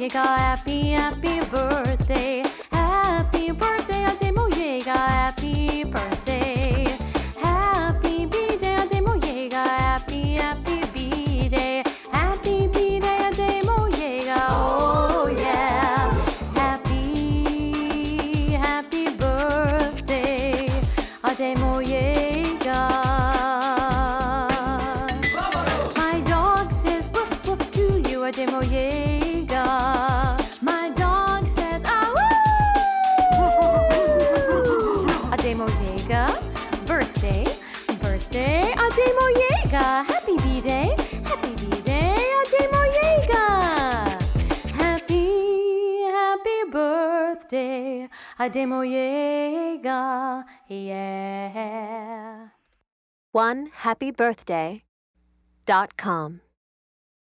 Moyega, happy, happy birthday. Happy birthday, Ade Moyega, happy birthday. Happy B-Day, Ade Moyega, happy, happy B-Day. Happy B-Day, Ade Moyega, oh yeah. Happy, happy birthday, Ade Moyega. My dog says woof woof to you, Ade Moyega. My dog says ah woo. Ade Moyega, birthday, birthday, Ade Moyega. Happy B-Day, happy B-Day, Ade Moyega. Happy, happy birthday, Ade Moyega, yeah. OneHappyBirthday.com